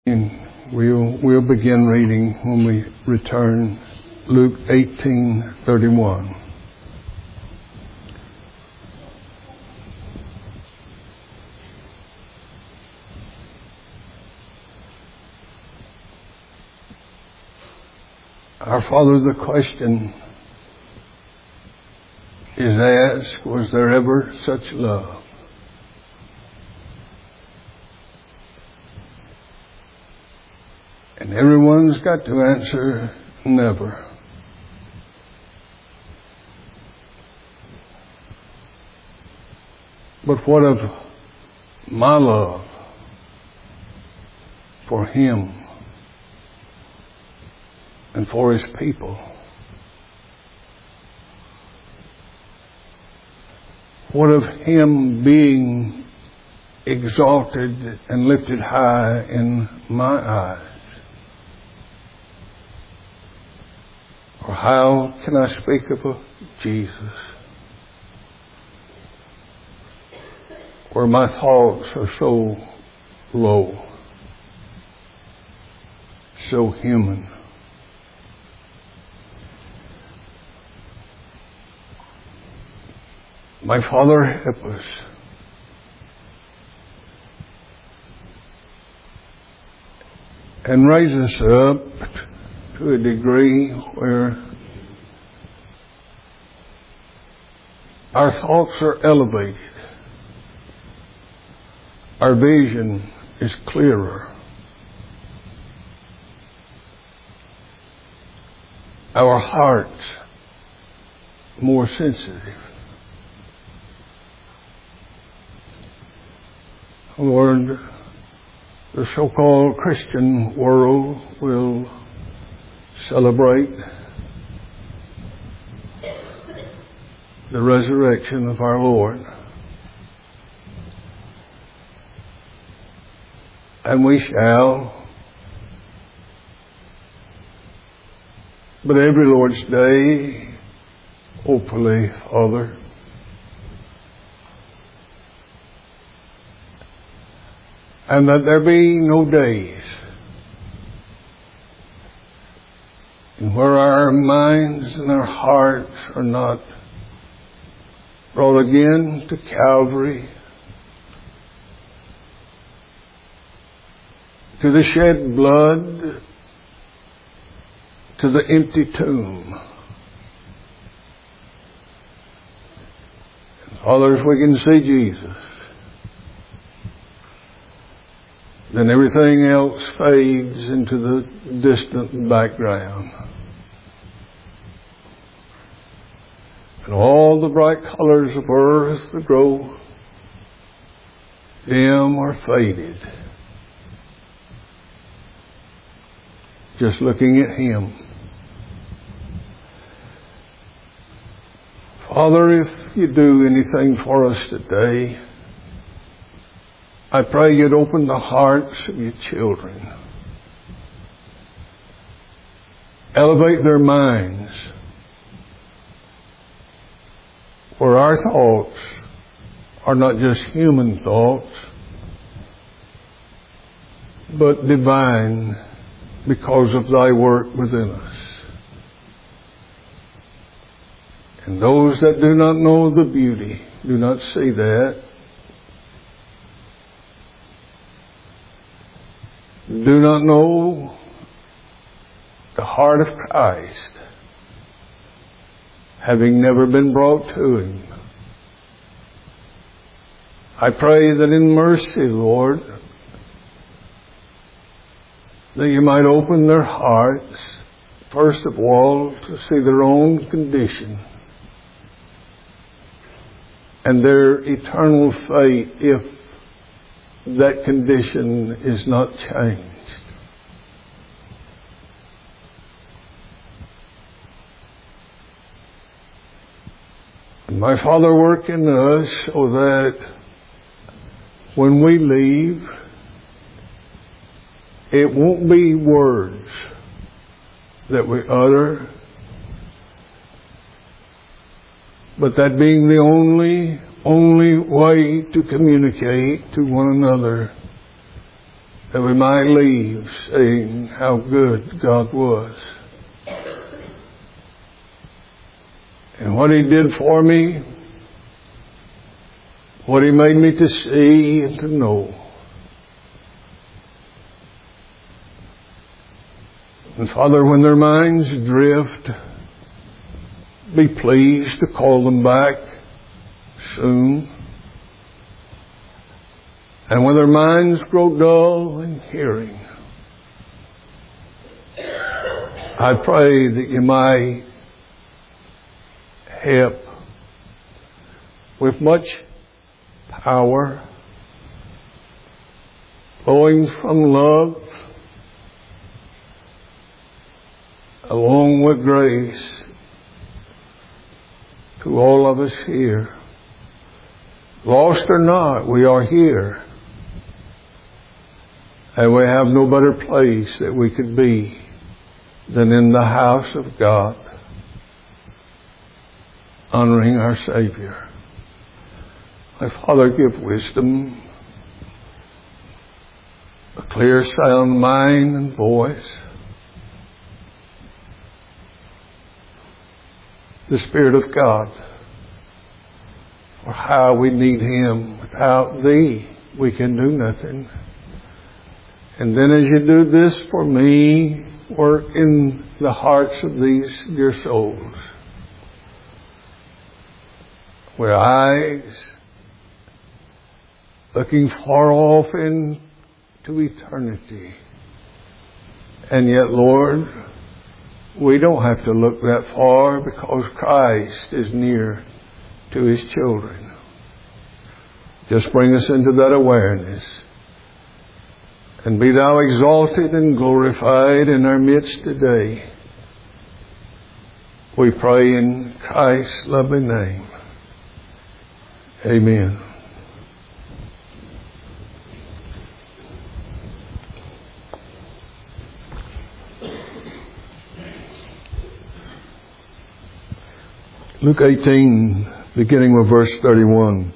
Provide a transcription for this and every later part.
And we'll begin reading when we return. Luke 18:31. Our Father, the question is asked, was there ever such love? And everyone's got to answer, never. But what of my love for Him and for His people? What of Him being exalted and lifted high in my eyes? Or how can I speak of a Jesus where my thoughts are so low, so human? My Father, help us and raise us up to a degree where our thoughts are elevated, our vision is clearer, our hearts more sensitive. Lord, the so-called Christian world will celebrate the resurrection of our Lord. And we shall. But every Lord's Day, hopefully, Father, and that there be no days where our minds and our hearts are not brought again to Calvary, to the shed blood, to the empty tomb. Fathers, we can see Jesus. Then everything else fades into the distant background. And all the bright colors of earth that grow dim or faded. Just looking at Him. Father, if you do anything for us today, I pray you'd open the hearts of your children. Elevate their minds where our thoughts are not just human thoughts, but divine because of thy work within us. And those that do not know the beauty, do not see that, do not know the heart of Christ, having never been brought to Him. I pray that in mercy, Lord, that you might open their hearts, first of all, to see their own condition and their eternal fate if that condition is not changed. And my Father, work in us so that when we leave, it won't be words that we utter, but that being the only way to communicate to one another that we might leave saying how good God was. And what He did for me, what He made me to see and to know. And Father, when their minds drift, be pleased to call them back soon. And when their minds grow dull in hearing, I pray that You might help with much power flowing from love along with grace to all of us here. Lost or not, we are here. And we have no better place that we could be than in the house of God, honoring our Savior. My Father, give wisdom, a clear, sound mind and voice, the Spirit of God, for how we need Him. Without Thee, we can do nothing. And then as You do this for me, work in the hearts of these dear souls, with eyes looking far off into eternity. And yet, Lord, we don't have to look that far because Christ is near to His children. Just bring us into that awareness. And be Thou exalted and glorified in our midst today. We pray in Christ's lovely name. Amen. Luke 18, beginning with verse 31.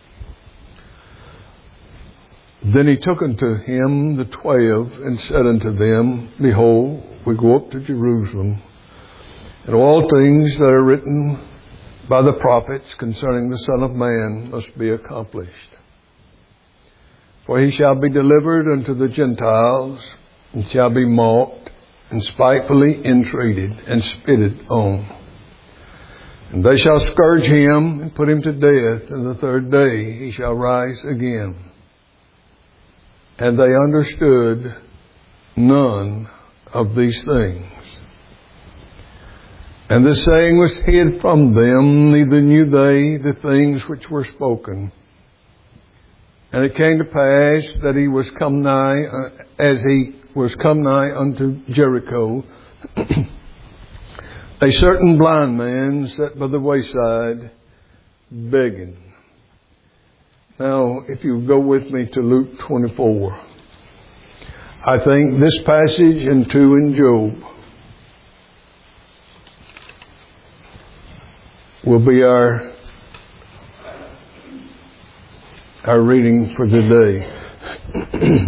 Then He took unto Him the 12 and said unto them, Behold, we go up to Jerusalem, and all things that are written by the prophets concerning the Son of Man must be accomplished. For He shall be delivered unto the Gentiles, and shall be mocked, and spitefully entreated, and spitted on. And they shall scourge Him, and put Him to death, and the third day He shall rise again. And they understood none of these things. And the saying was hid from them, neither knew they the things which were spoken. And it came to pass that He was come nigh, as He was come nigh unto Jericho, a certain blind man sat by the wayside, begging. Now, if you go with me to Luke 24, I think this passage and 2 in Job will be our reading for today.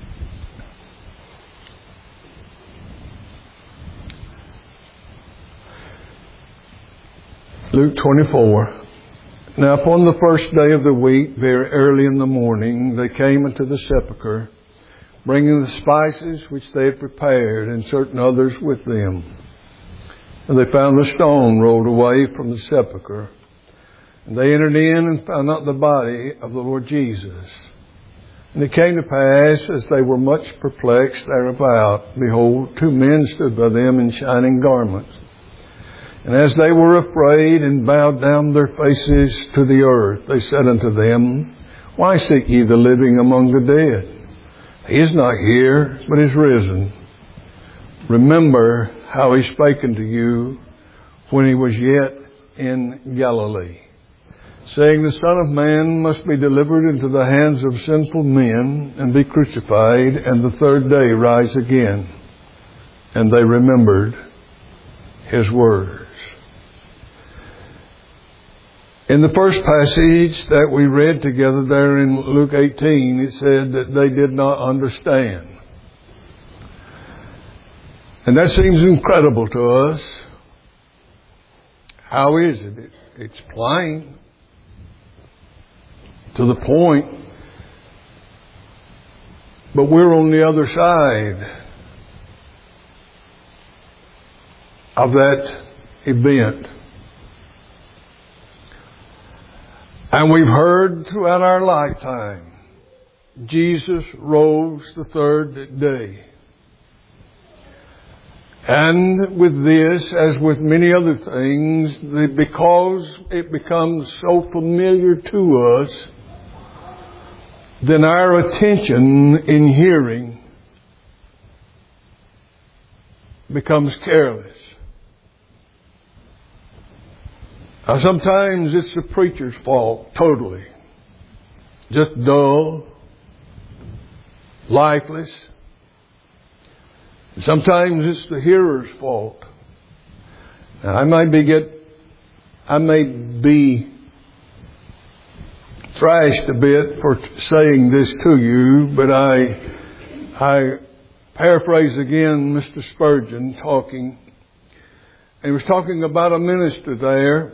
Luke 24. Now upon the first day of the week, very early in the morning, they came into the sepulchre, bringing the spices which they had prepared, and certain others with them. And they found the stone rolled away from the sepulchre. And they entered in and found not the body of the Lord Jesus. And it came to pass, as they were much perplexed thereabout, behold, 2 men stood by them in shining garments. And as they were afraid and bowed down their faces to the earth, they said unto them, Why seek ye the living among the dead? He is not here, but is risen. Remember how He spake unto you when He was yet in Galilee, saying, The Son of Man must be delivered into the hands of sinful men, and be crucified, and the third day rise again. And they remembered His words. In the first passage that we read together there in Luke 18, it said that they did not understand. And that seems incredible to us. How is it? It's plain, to the point, but we're on the other side of that event. And we've heard throughout our lifetime, Jesus rose the third day. And with this, as with many other things, because it becomes so familiar to us, then our attention in hearing becomes careless. Now, sometimes it's the preacher's fault, totally. Just dull, lifeless. Sometimes it's the hearer's fault. Now, I may be thrashed a bit for saying this to you, but I paraphrase again Mr. Spurgeon talking. He was talking about a minister there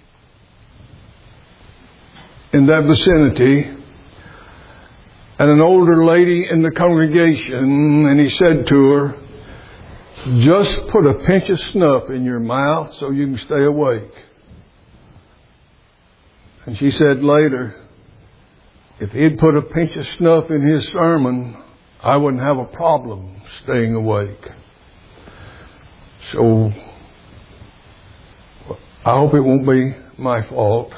in that vicinity, and an older lady in the congregation, and he said to her, "Just put a pinch of snuff in your mouth so you can stay awake." And she said later, if he'd put a pinch of snuff in his sermon, I wouldn't have a problem staying awake. So I hope it won't be my fault.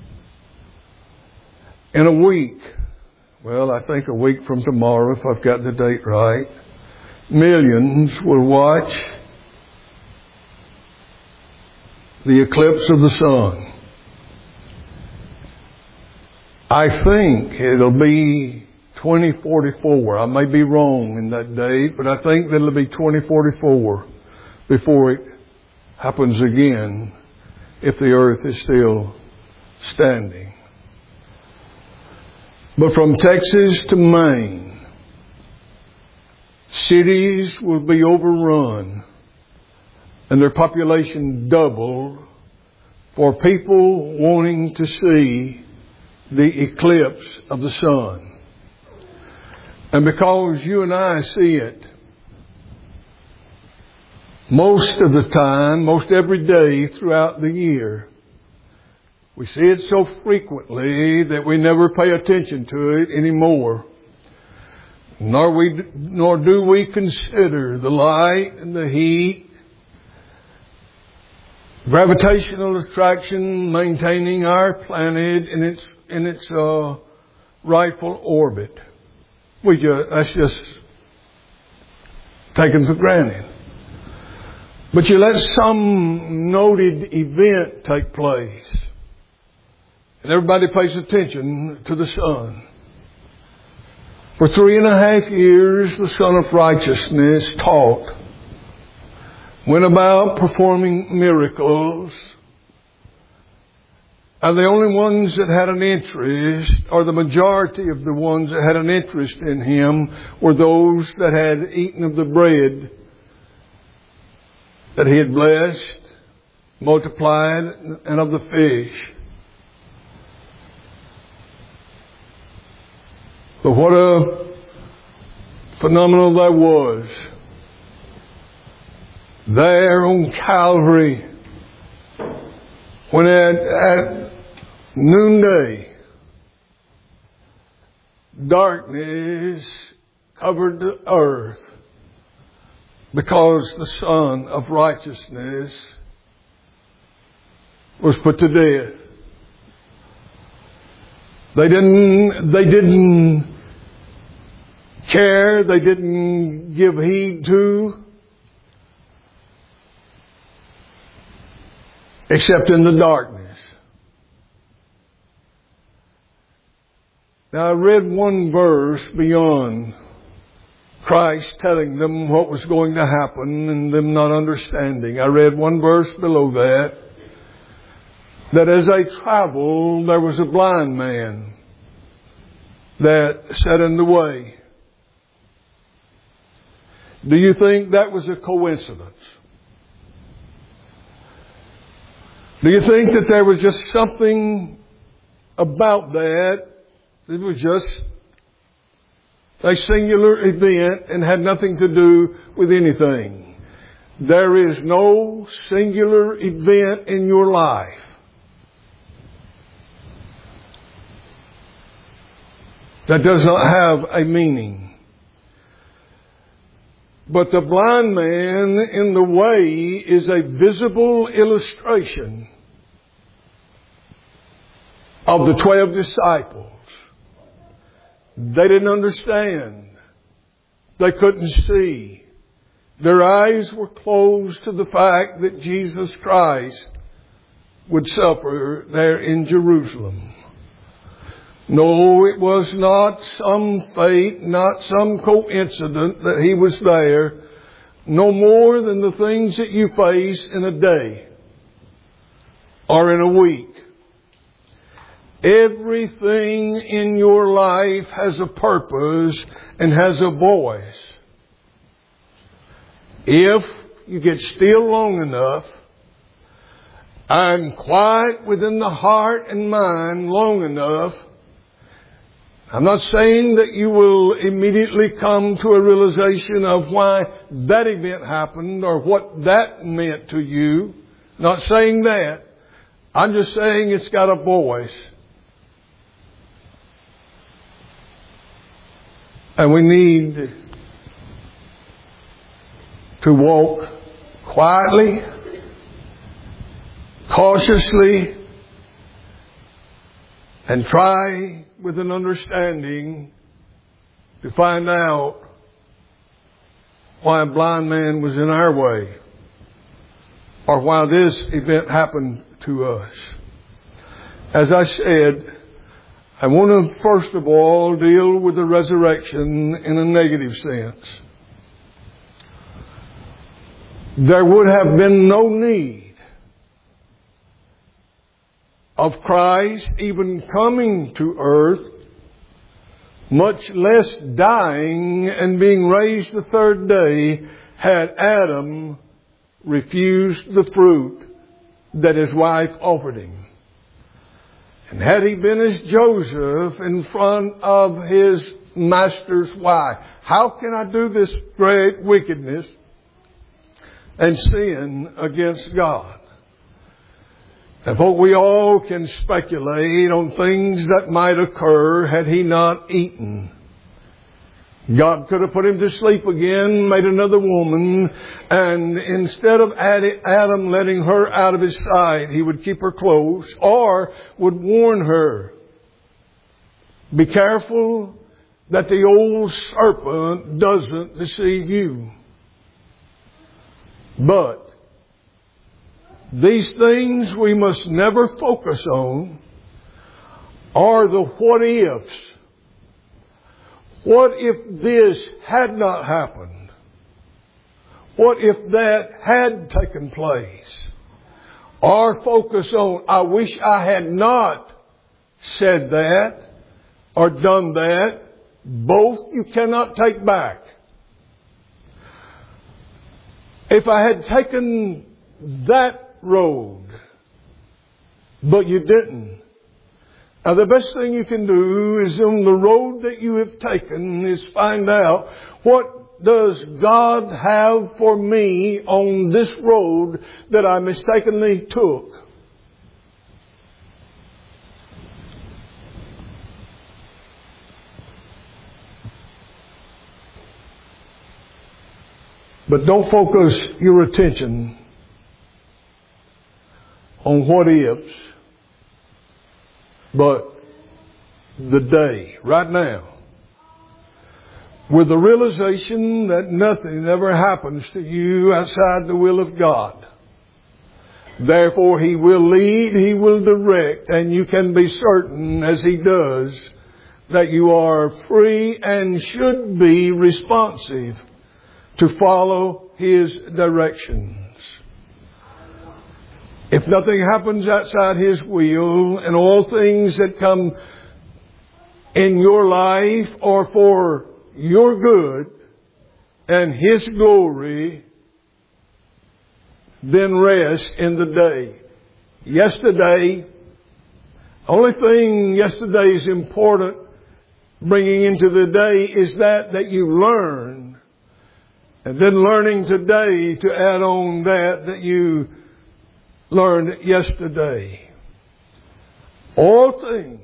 In a week, well, I think a week from tomorrow, if I've got the date right, millions will watch the eclipse of the sun. I think it'll be 2044. I may be wrong in that date, but I think that it'll be 2044 before it happens again, if the earth is still standing. But from Texas to Maine, cities will be overrun and their population double for people wanting to see the eclipse of the sun. And because you and I see it most of the time, most every day throughout the year, we see it so frequently that we never pay attention to it anymore. Nor do we consider the light and the heat, gravitational attraction maintaining our planet in its rightful orbit. That's just taken for granted. But you let some noted event take place, and everybody pays attention to the sun. For 3.5 years, the Son of Righteousness taught, went about performing miracles, and the only ones that had an interest, or the majority of the ones that had an interest in Him, were those that had eaten of the bread that He had blessed, multiplied, and of the fish. But what a phenomenal that was. There on Calvary, when at noonday, darkness covered the earth because the Son of Righteousness was put to death. They didn't care. They didn't give heed to, except in the darkness. Now, I read one verse beyond Christ telling them what was going to happen and them not understanding. I read one verse below that, that as they traveled, there was a blind man that sat in the way. Do you think that was a coincidence? Do you think that there was just something about that? It was just a singular event and had nothing to do with anything. There is no singular event in your life that does not have a meaning. But the blind man in the way is a visible illustration of the 12 disciples. They didn't understand. They couldn't see. Their eyes were closed to the fact that Jesus Christ would suffer there in Jerusalem. No, it was not some fate, not some coincidence that He was there, no more than the things that you face in a day or in a week. Everything in your life has a purpose and has a voice. If you get still long enough and quiet within the heart and mind long enough, I'm not saying that you will immediately come to a realization of why that event happened or what that meant to you. Not saying that. I'm just saying it's got a voice. And we need to walk quietly, cautiously, and try with an understanding to find out why a blind man was in our way or why this event happened to us. As I said, I want to first of all deal with the resurrection in a negative sense. There would have been no need of Christ even coming to earth, much less dying and being raised the third day, had Adam refused the fruit that his wife offered him. And had he been as Joseph in front of his master's wife, how can I do this great wickedness and sin against God? And folk, we all can speculate on things that might occur had he not eaten. God could have put him to sleep again, made another woman, and instead of Adam letting her out of his sight, He would keep her close, or would warn her, be careful that the old serpent doesn't deceive you. But these things we must never focus on are the what ifs. What if this had not happened? What if that had taken place? Or focus on, I wish I had not said that or done that. Both you cannot take back. If I had taken that road, but you didn't. Now the best thing you can do is on the road that you have taken is find out, what does God have for me on this road that I mistakenly took? But don't focus your attention on what ifs, but the day, right now, with the realization that nothing ever happens to you outside the will of God. Therefore, He will lead, He will direct, and you can be certain, as He does, that you are free and should be responsive to follow His directions. If nothing happens outside His will, and all things that come in your life are for your good and His glory, then rest in the day. Yesterday, only thing yesterday is important bringing into the day is that you learn. And then learning today to add on that you learned yesterday. All things,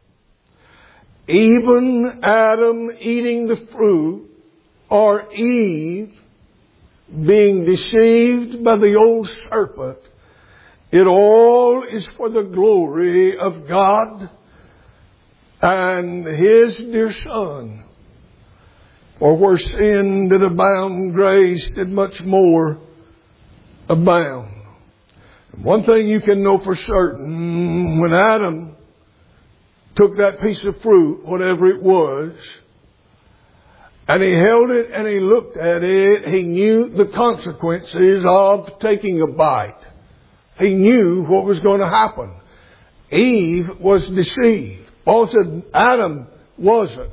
even Adam eating the fruit, or Eve being deceived by the old serpent, it all is for the glory of God and His dear Son. For where sin did abound, grace did much more abound. One thing you can know for certain, when Adam took that piece of fruit, whatever it was, and he held it and he looked at it, he knew the consequences of taking a bite. He knew what was going to happen. Eve was deceived. Paul said Adam wasn't.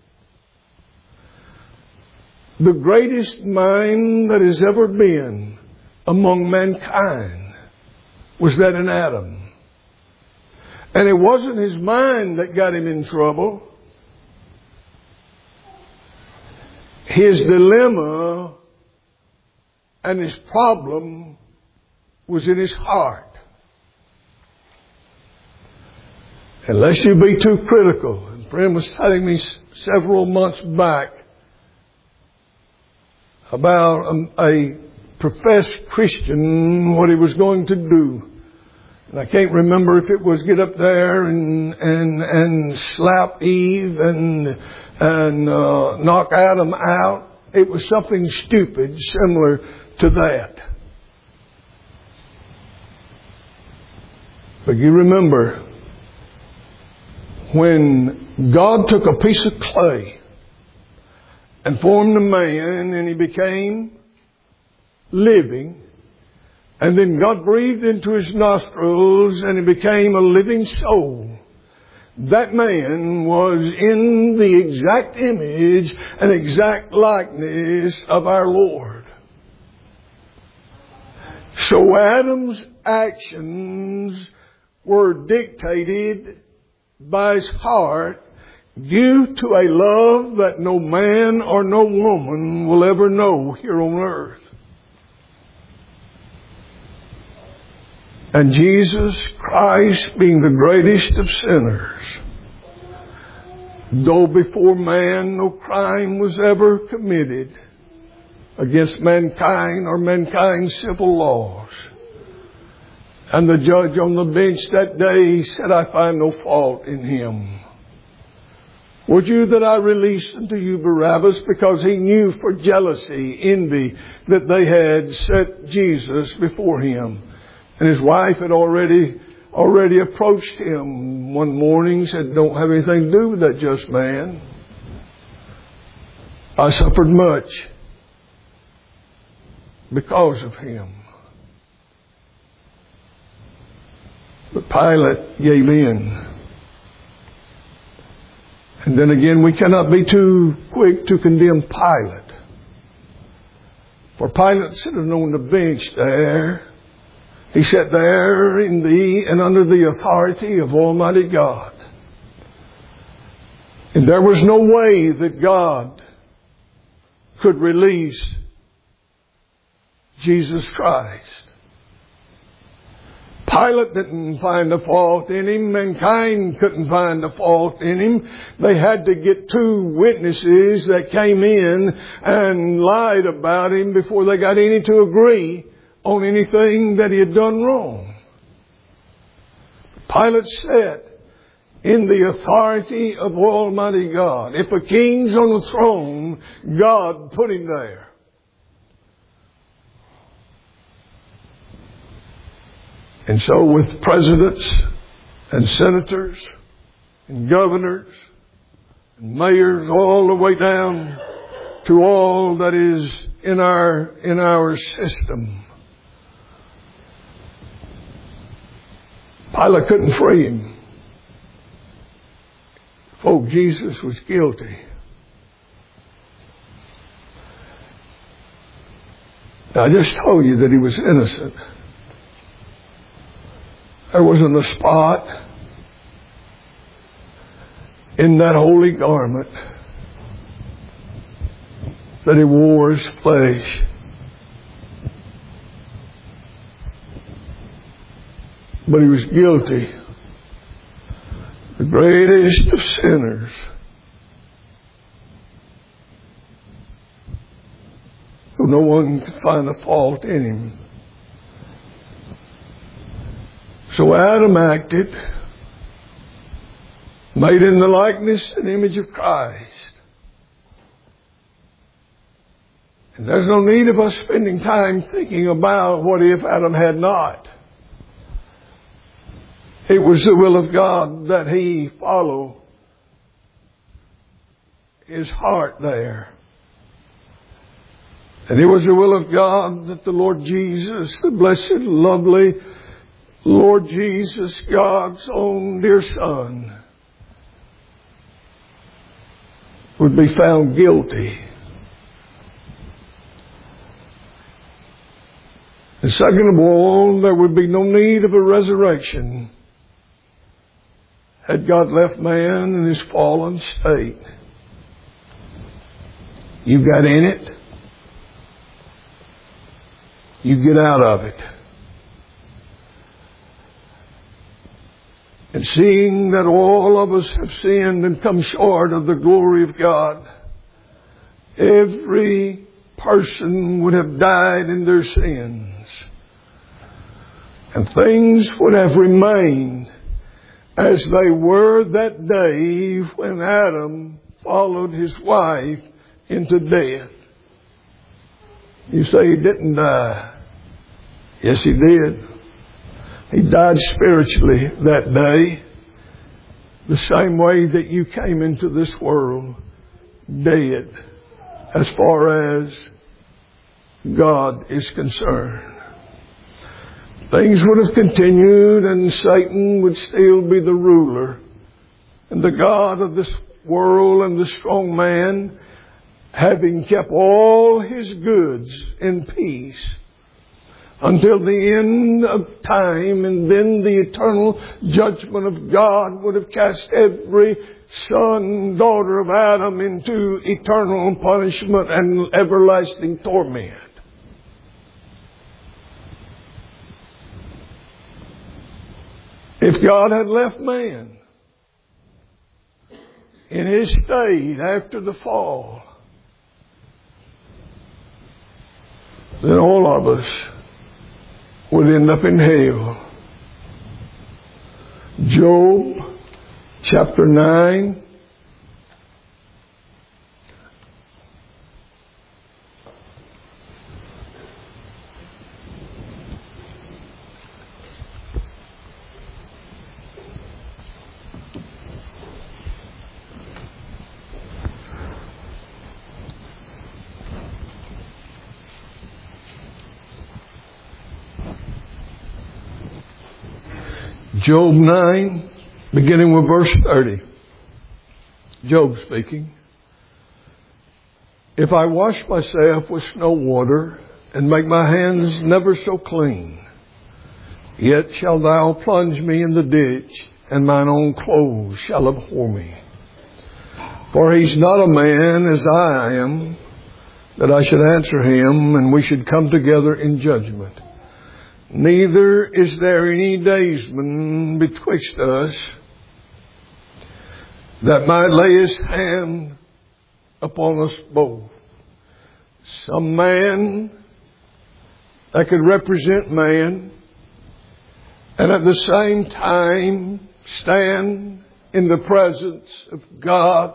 The greatest mind that has ever been among mankind was that in Adam. And it wasn't his mind that got him in trouble. His dilemma and his problem was in his heart. Unless you be too critical. And a friend was telling me several months back about a professed Christian, what he was going to do. And I can't remember if it was get up there and slap Eve and knock Adam out. It was something stupid similar to that. But you remember when God took a piece of clay and formed a man and he became living, and then God breathed into his nostrils and he became a living soul. That man was in the exact image and exact likeness of our Lord. So Adam's actions were dictated by his heart due to a love that no man or no woman will ever know here on earth. And Jesus Christ, being the greatest of sinners, though before man no crime was ever committed against mankind or mankind's civil laws, and the judge on the bench that day said, I find no fault in him. Would you that I release unto you Barabbas, because he knew for jealousy, envy, that they had set Jesus before him. And his wife had already approached him one morning, said, don't have anything to do with that just man. I suffered much because of him. But Pilate gave in. And then again, we cannot be too quick to condemn Pilate. For Pilate sitting on the bench there, he sat there in the and under the authority of Almighty God. And there was no way that God could release Jesus Christ. Pilate didn't find a fault in him. Mankind couldn't find a fault in him. They had to get two witnesses that came in and lied about him before they got any to agree on anything that he had done wrong. Pilate said, in the authority of Almighty God, if a king's on the throne, God put him there. And so with presidents and senators and governors and mayors all the way down to all that is in our system, Pilate couldn't free him. Folk, Jesus was guilty. Now, I just told you that he was innocent. There wasn't a spot in that holy garment that he wore his flesh. But he was guilty. The greatest of sinners. So no one could find a fault in him. So Adam acted, made in the likeness and image of Christ. And there's no need of us spending time thinking about what if Adam had not. It was the will of God that he follow his heart there. And it was the will of God that the Lord Jesus, the blessed, lovely Lord Jesus, God's own dear Son, would be found guilty. And second of all, there would be no need of a resurrection had God left man in his fallen state. You got in it, you get out of it. And seeing that all of us have sinned and come short of the glory of God, every person would have died in their sins. And things would have remained as they were that day when Adam followed his wife into death. You say he didn't die. Yes, he did. He died spiritually that day, the same way that you came into this world, dead, as far as God is concerned. Things would have continued and Satan would still be the ruler. And the God of this world and the strong man, having kept all his goods in peace until the end of time, and then the eternal judgment of God would have cast every son, daughter of Adam into eternal punishment and everlasting torment. If God had left man in his state after the fall, then all of us would end up in hell. Job chapter 9. Job 9, beginning with verse 30. Job speaking. If I wash myself with snow water and make my hands never so clean, yet shalt thou plunge me in the ditch, and mine own clothes shall abhor me. For he's not a man as I am, that I should answer him, and we should come together in judgment. Neither is there any daysman betwixt us that might lay his hand upon us both. Some man that could represent man and at the same time stand in the presence of God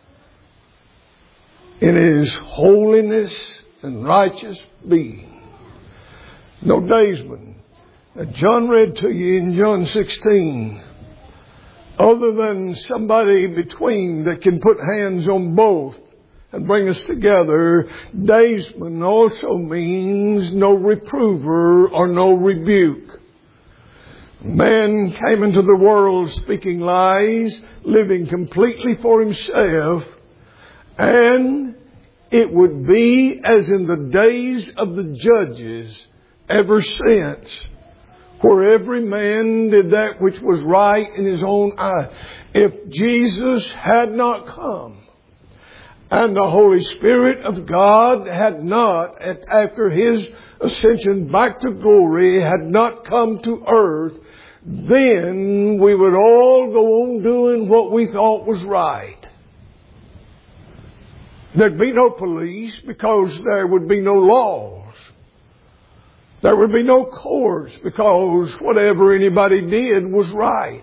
in his holiness and righteous being. No daysman. John read to you in John 16. Other than somebody between that can put hands on both and bring us together, daysman also means no reprover or no rebuke. Man came into the world speaking lies, living completely for himself, and it would be as in the days of the judges ever since, where every man did that which was right in his own eye. If Jesus had not come, and the Holy Spirit of God had not, after His ascension back to glory, had not come to earth, then we would all go on doing what we thought was right. There'd be no police because there would be no laws. There would be no courts because whatever anybody did was right.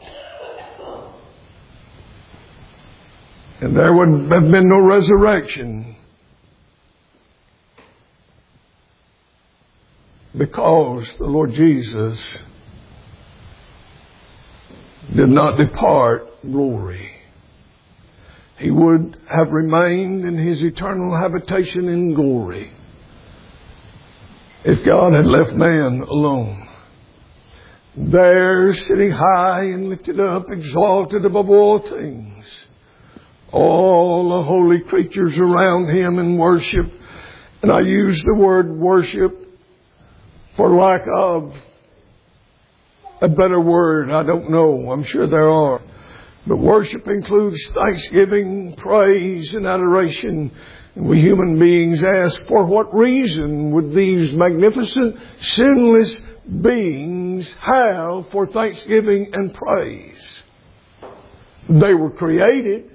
And there would have been no resurrection because the Lord Jesus did not depart glory. He would have remained in His eternal habitation in glory if God had left man alone. There, sitting high and lifted up, exalted above all things, all the holy creatures around Him in worship. And I use the word worship for lack of a better word. I don't know. I'm sure there are. But worship includes thanksgiving, praise, and adoration. And we human beings ask, for what reason would these magnificent, sinless beings have for thanksgiving and praise? They were created.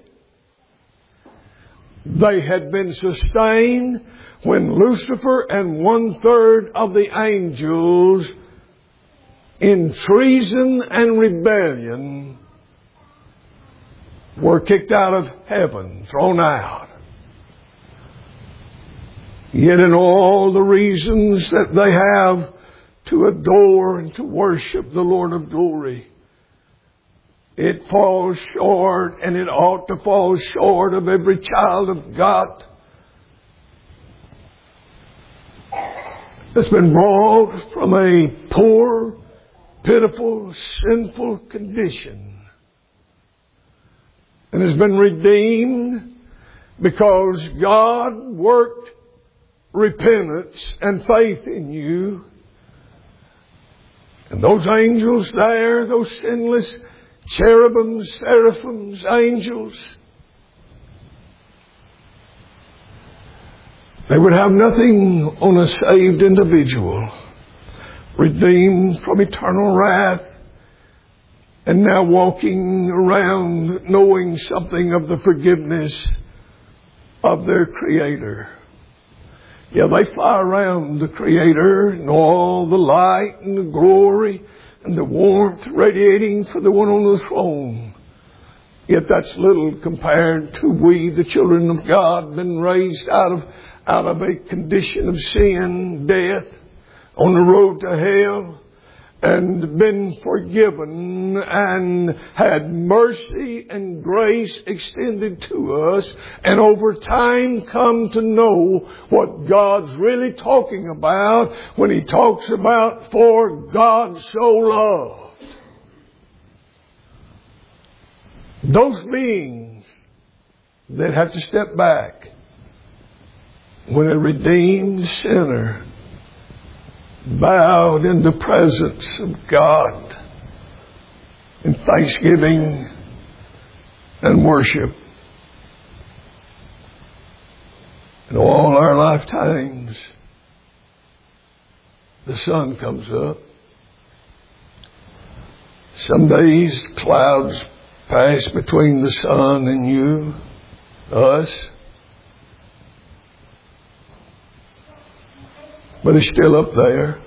They had been sustained when Lucifer and 1/3 of the angels, in treason and rebellion, were kicked out of heaven, thrown out. Yet in all the reasons that they have to adore and to worship the Lord of glory, it falls short, and it ought to fall short of every child of God that's been brought from a poor, pitiful, sinful condition and has been redeemed because God worked repentance and faith in you. And those angels there, those sinless cherubims, seraphims, angels, they would have nothing on a saved individual, redeemed from eternal wrath, and now walking around knowing something of the forgiveness of their Creator. Yeah, they fly around the Creator and all the light and the glory and the warmth radiating for the one on the throne. Yet that's little compared to we, the children of God, been raised out of a condition of sin, death, on the road to hell, and been forgiven and had mercy and grace extended to us, and over time come to know what God's really talking about when He talks about for God so loved. Those beings that have to step back when a redeemed sinner bowed in the presence of God in thanksgiving and worship. In all our lifetimes, the sun comes up. Some days clouds pass between the sun and you, us. But it's still up there.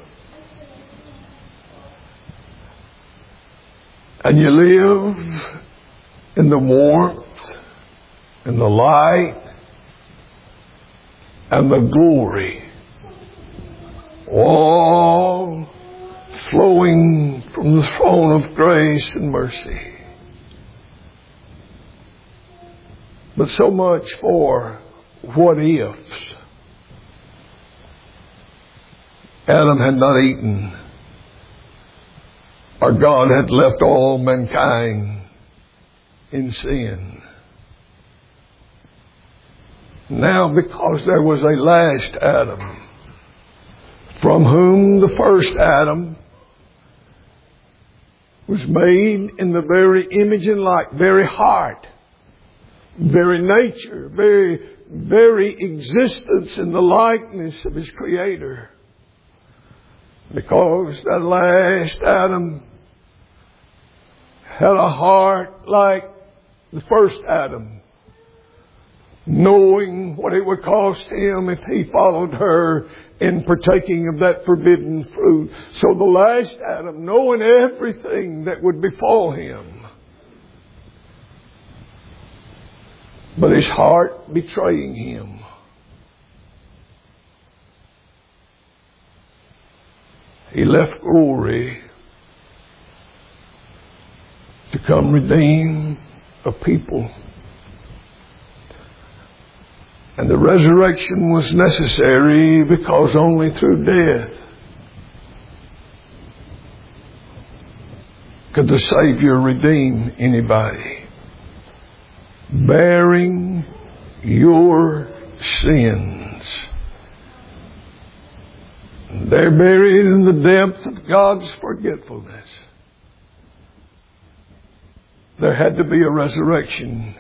And you live in the warmth and the light and the glory, all flowing from the throne of grace and mercy. But so much for what ifs. Adam had not eaten Our God had left all mankind in sin. Now, because there was a last Adam, from whom the first Adam was made in the very image and like, very heart, very nature, very existence in the likeness of His Creator. Because that last Adam had a heart like the first Adam, knowing what it would cost him if he followed her in partaking of that forbidden fruit. So the last Adam, knowing everything that would befall him, but his heart betraying him, he left glory to come redeem a people. And the resurrection was necessary because only through death could the Savior redeem anybody. Bearing your sins. They're buried in the depth of God's forgetfulness. There had to be a resurrection.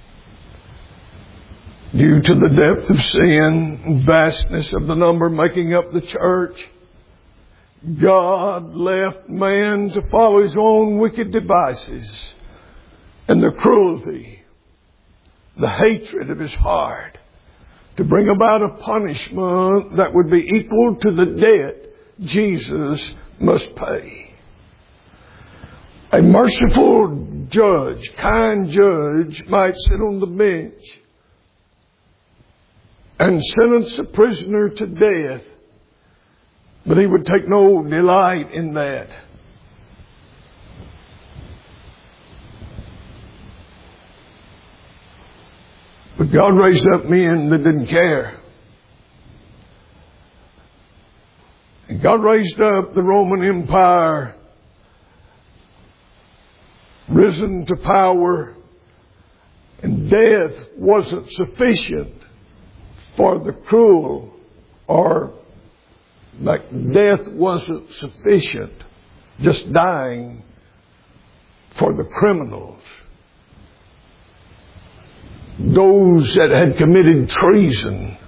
Due to the depth of sin, vastness of the number making up the church, God left man to follow his own wicked devices and the cruelty, the hatred of his heart, to bring about a punishment that would be equal to the debt Jesus must pay. A merciful judge, kind judge, might sit on the bench and sentence a prisoner to death, but he would take no delight in that. But God raised up men that didn't care. And God raised up the Roman Empire, risen to power, and death wasn't sufficient for the cruel, or like death wasn't sufficient, just dying for the criminals, those that had committed treason.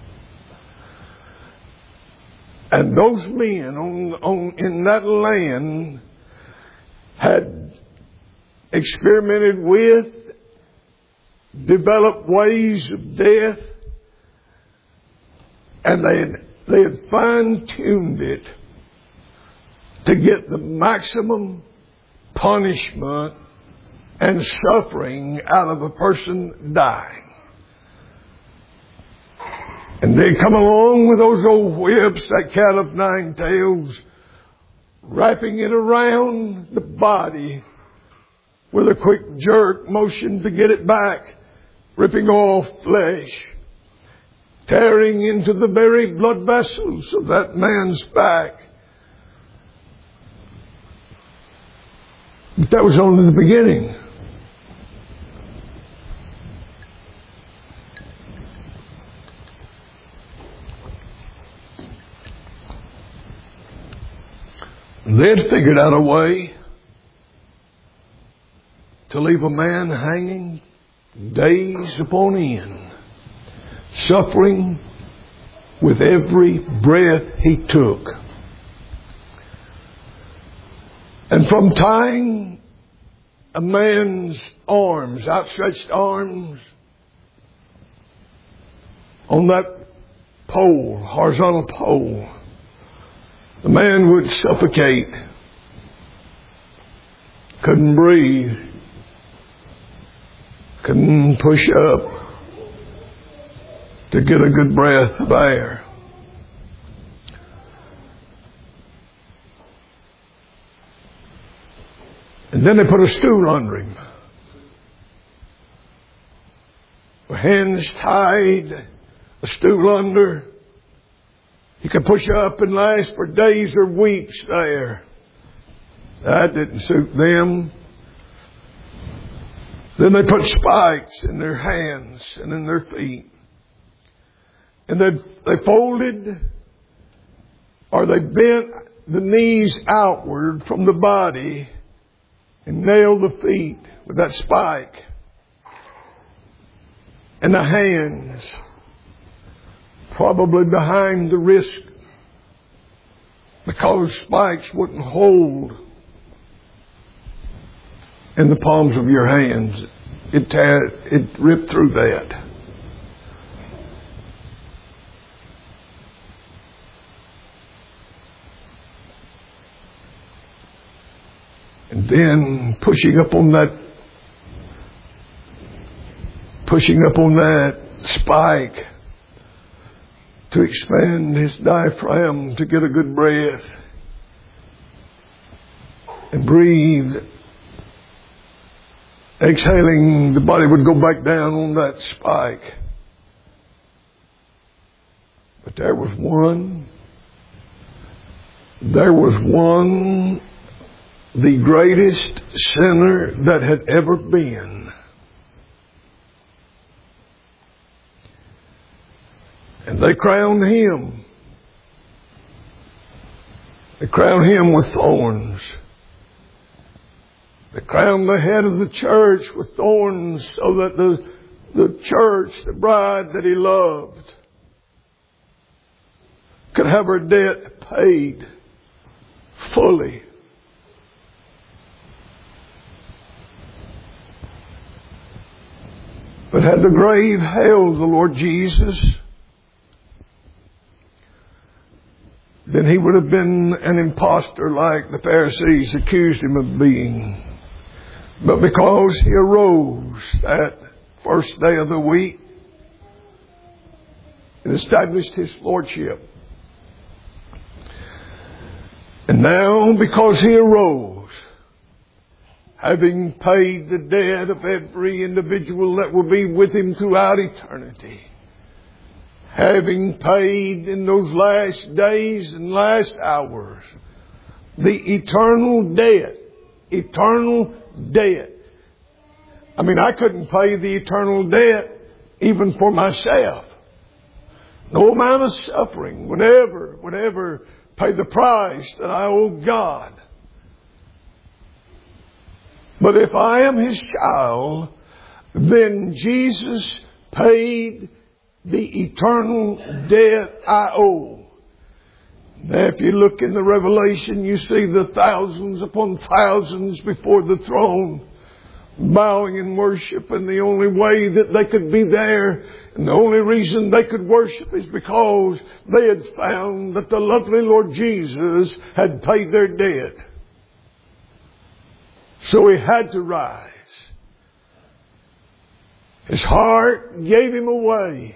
And those men in that land had experimented with, developed ways of death, and they had fine-tuned it to get the maximum punishment and suffering out of a person dying. And they come along with those old whips, that cat of nine tails, wrapping it around the body with a quick jerk motion to get it back, ripping off flesh, tearing into the very blood vessels of that man's back. But that was only the beginning. They'd figured out a way to leave a man hanging days upon end, suffering with every breath he took. And from tying a man's arms, outstretched arms, on that pole, horizontal pole, the man would suffocate, couldn't breathe, couldn't push up to get a good breath of air. And then they put a stool under him, with hands tied, a stool under. He could push up and last for days or weeks there. That didn't suit them. Then they put spikes in their hands and in their feet. And they folded, or they bent the knees outward from the body and nailed the feet with that spike. And the hands probably behind the wrist, because spikes wouldn't hold in the palms of your hands. It ripped through that. And then pushing up on that spike to expand his diaphragm to get a good breath and breathe. Exhaling, the body would go back down on that spike. But there was one, the greatest sinner that had ever been. And they crowned him. They crowned him with thorns. They crowned the head of the church with thorns so that the church, the bride that he loved, could have her debt paid fully. But had the grave held the Lord Jesus, then he would have been an imposter like the Pharisees accused him of being. But because he arose that first day of the week and established his lordship. And now, because he arose, having paid the debt of every individual that will be with him throughout eternity, having paid in those last days and last hours the eternal debt. I mean, I couldn't pay the eternal debt even for myself. No amount of suffering would ever pay the price that I owe God. But if I am His child, then Jesus paid the eternal debt I owe. Now, if you look in the Revelation, you see the thousands upon thousands before the throne, bowing in worship, and the only way that they could be there, and the only reason they could worship is because they had found that the lovely Lord Jesus had paid their debt. So He had to rise. His heart gave Him away.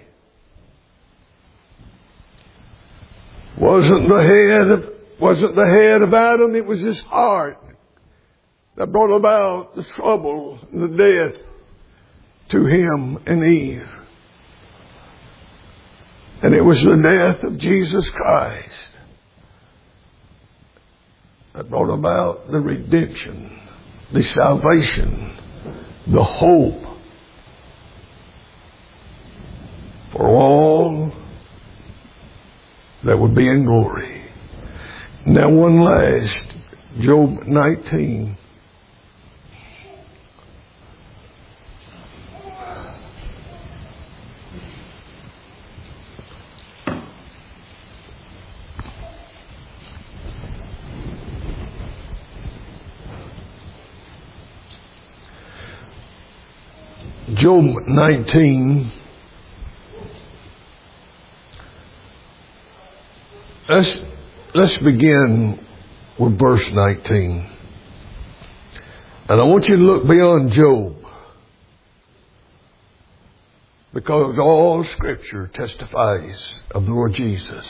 Wasn't the head of Adam, it was his heart that brought about the trouble and the death to him and Eve. And it was the death of Jesus Christ that brought about the redemption, the salvation, the hope for all that would be in glory. Now one last, Job 19. Job 19. Let's begin with verse 19. And I want you to look beyond Job, because all Scripture testifies of the Lord Jesus.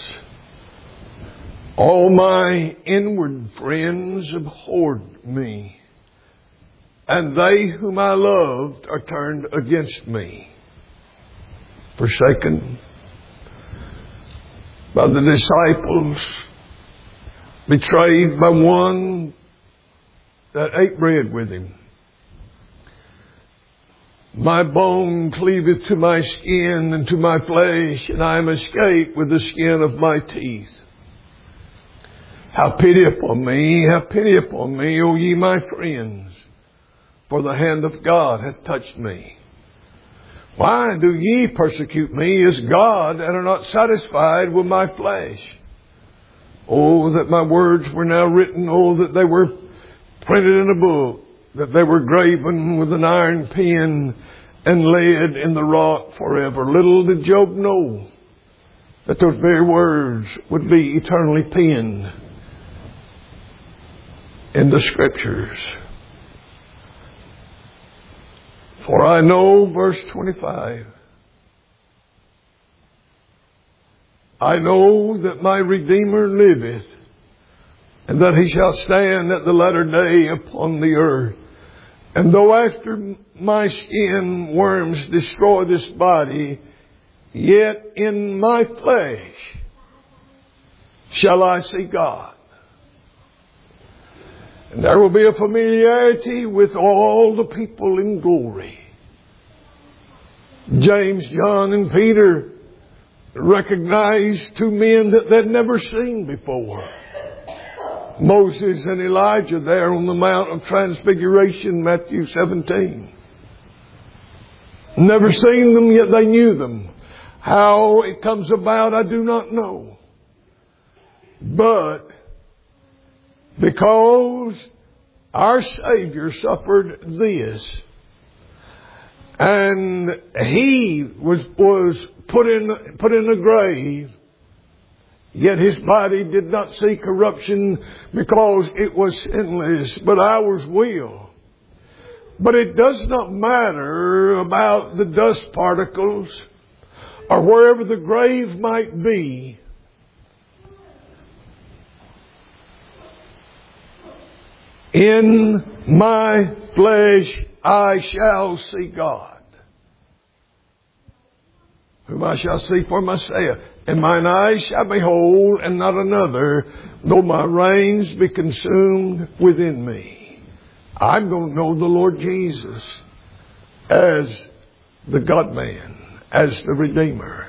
All my inward friends abhorred me, and they whom I loved are turned against me. Forsaken by the disciples, betrayed by one that ate bread with him. My bone cleaveth to my skin and to my flesh, and I am escaped with the skin of my teeth. Have pity upon me, O ye my friends, for the hand of God hath touched me. Why do ye persecute me as God, and are not satisfied with my flesh? Oh, that my words were now written, oh, that they were printed in a book, that they were graven with an iron pen and laid in the rock forever. Little did Job know that those very words would be eternally penned in the Scriptures. For I know, verse 25, I know that my Redeemer liveth, and that he shall stand at the latter day upon the earth. And though after my skin worms destroy this body, yet in my flesh shall I see God. And there will be a familiarity with all the people in glory. James, John, and Peter recognized two men that they'd never seen before. Moses and Elijah there on the Mount of Transfiguration, Matthew 17. Never seen them, yet they knew them. How it comes about, I do not know. But because our Savior suffered this, and He was put in a grave, yet His body did not see corruption because it was sinless, but ours will. But it does not matter about the dust particles or wherever the grave might be. In my flesh I shall see God, whom I shall see for myself. And mine eyes shall behold, and not another, though my reins be consumed within me. I'm going to know the Lord Jesus as the God-man, as the Redeemer.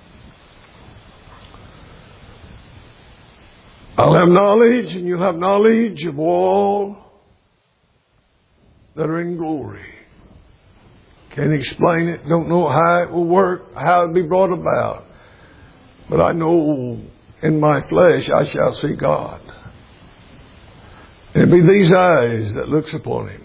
I'll have knowledge, and you'll have knowledge of all that are in glory. Can't explain it, don't know how it will work, how it'll be brought about. But I know in my flesh I shall see God. And it'll be these eyes that looks upon Him.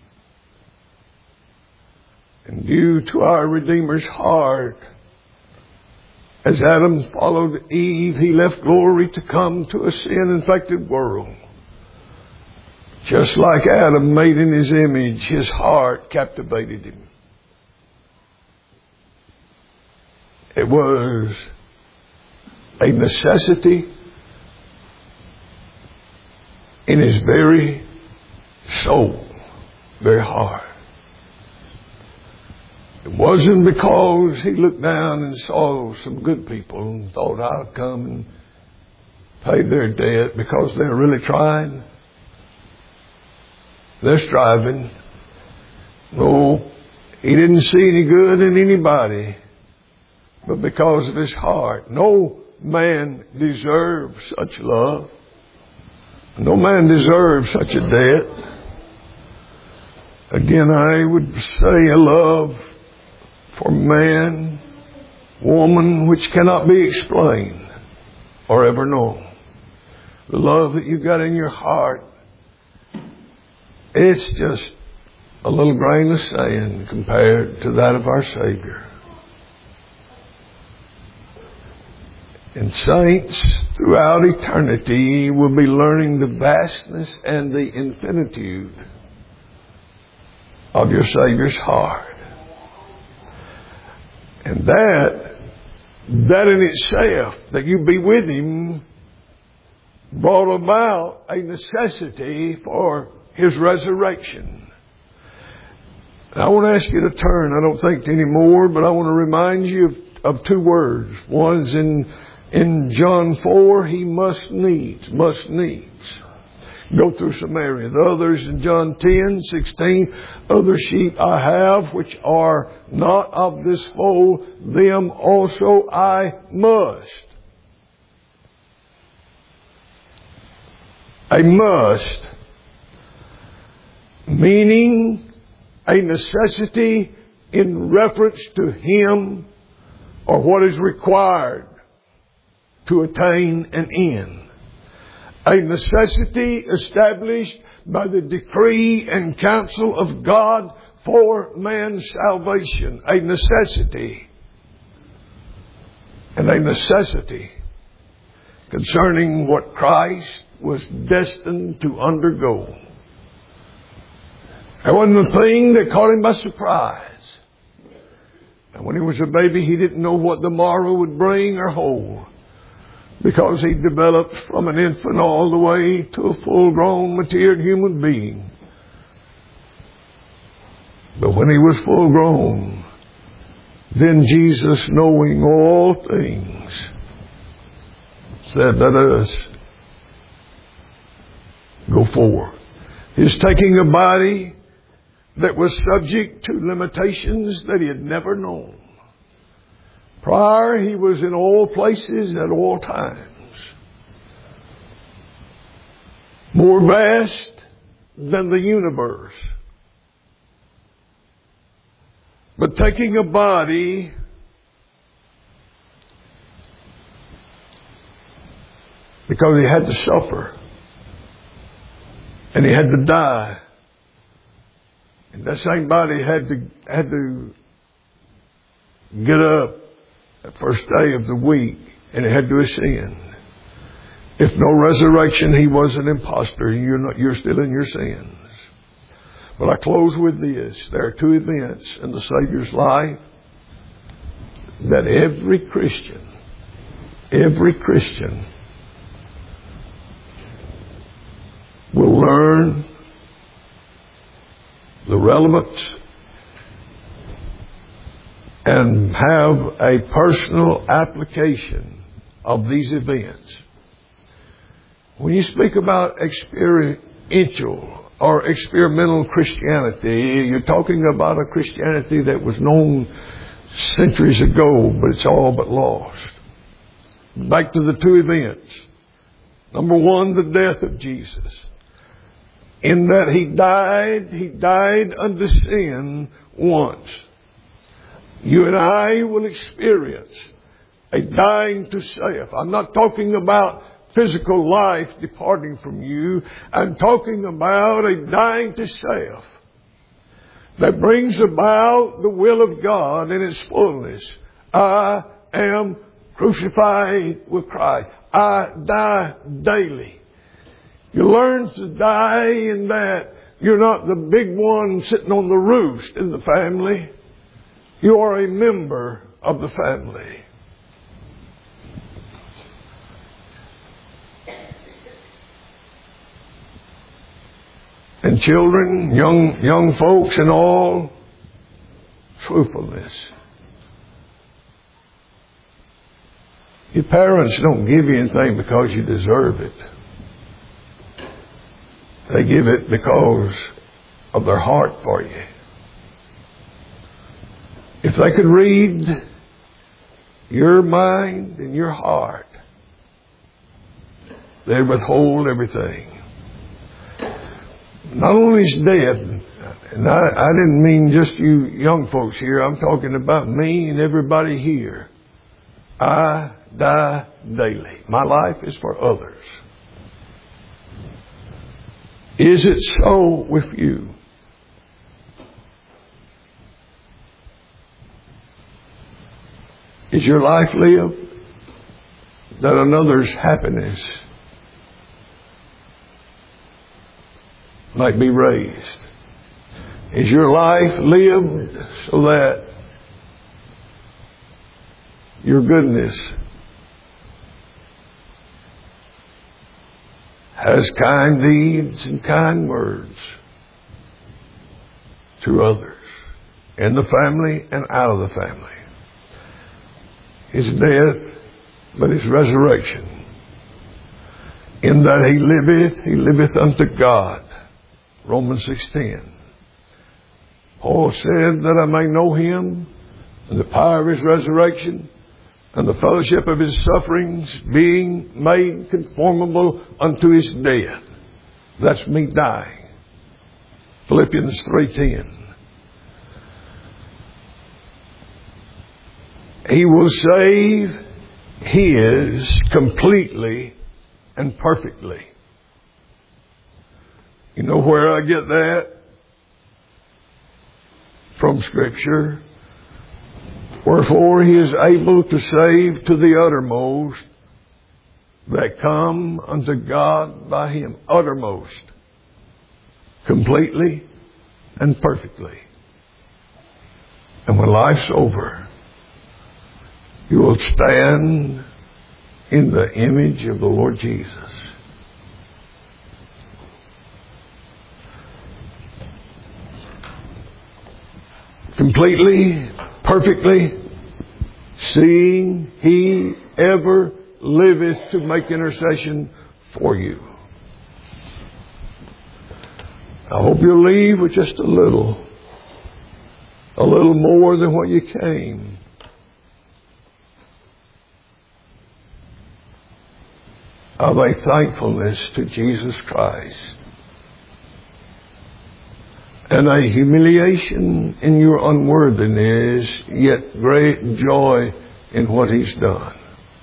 And due to our Redeemer's heart, as Adam followed Eve, he left glory to come to a sin-infected world. Just like Adam made in his image, his heart captivated him. It was a necessity in his very soul, very heart. It wasn't because he looked down and saw some good people and thought, I'll come and pay their debt because they're really trying. They're striving. No, he didn't see any good in anybody, but because of his heart. No man deserves such love. No man deserves such a debt. Again, I would say a love for man, woman, which cannot be explained or ever known. The love that you've got in your heart, it's just a little grain of sand compared to that of our Savior. And saints throughout eternity will be learning the vastness and the infinitude of your Savior's heart. And that in itself, that you be with Him, brought about a necessity for His resurrection. And I want to ask you to turn, I don't think anymore, but I want to remind you of two words. One's in John 4, He must needs. go through Samaria. The others in John 10:16, other sheep I have which are not of this fold, them also I must. A must, meaning a necessity in reference to him or what is required to attain an end. A necessity established by the decree and counsel of God for man's salvation. A necessity. And a necessity concerning what Christ was destined to undergo. That wasn't a thing that caught him by surprise. And when he was a baby, he didn't know what the morrow would bring or hold, because he developed from an infant all the way to a full-grown, matured human being. But when he was full-grown, then Jesus, knowing all things, said, let us go forward. His taking a body that was subject to limitations that he had never known. Prior, he was in all places at all times. More vast than the universe. But taking a body because he had to suffer. And he had to die. And that same body had to get up the first day of the week, and it had to ascend. If no resurrection, he was an imposter. You're still in your sins. But I close with this. There are two events in the Savior's life that every Christian will learn the relevance and have a personal application of these events. When you speak about experiential or experimental Christianity, you're talking about a Christianity that was known centuries ago, but it's all but lost. Back to the two events. Number one, the death of Jesus. In that he died unto sin once. You and I will experience a dying to self. I'm not talking about physical life departing from you. I'm talking about a dying to self that brings about the will of God in its fullness. I am crucified with Christ. I die daily. You learn to die in that you're not the big one sitting on the roost in the family. You are a member of the family. And children, young folks and all, truthfulness. Your parents don't give you anything because you deserve it. They give it because of their heart for you. If they could read your mind and your heart, they'd withhold everything. Not only is death, and I didn't mean just you young folks here, I'm talking about me and everybody here. I die daily. My life is for others. Is it so with you? Is your life lived that another's happiness might be raised? Is your life lived so that your goodness has kind deeds and kind words to others in the family and out of the family? His death, but his resurrection In that he liveth unto God. Romans 6:10. Paul said that I may know him and the power of his resurrection and the fellowship of his sufferings, being made conformable unto his death. That's me dying. Philippians 3:10. He will save his completely and perfectly. You know where I get that? From Scripture. Wherefore he is able to save to the uttermost that come unto God by him. Uttermost. Completely and perfectly. And when life's over, you will stand in the image of the Lord Jesus. Completely, perfectly, seeing he ever liveth to make intercession for you. I hope you'll leave with just a little more than what you came. Of a thankfulness to Jesus Christ. And a humiliation in your unworthiness, yet great joy in what he's done.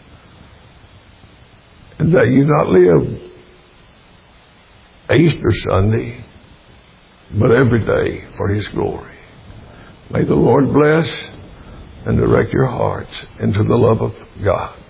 And that you not live Easter Sunday, but every day for his glory. May the Lord bless and direct your hearts into the love of God.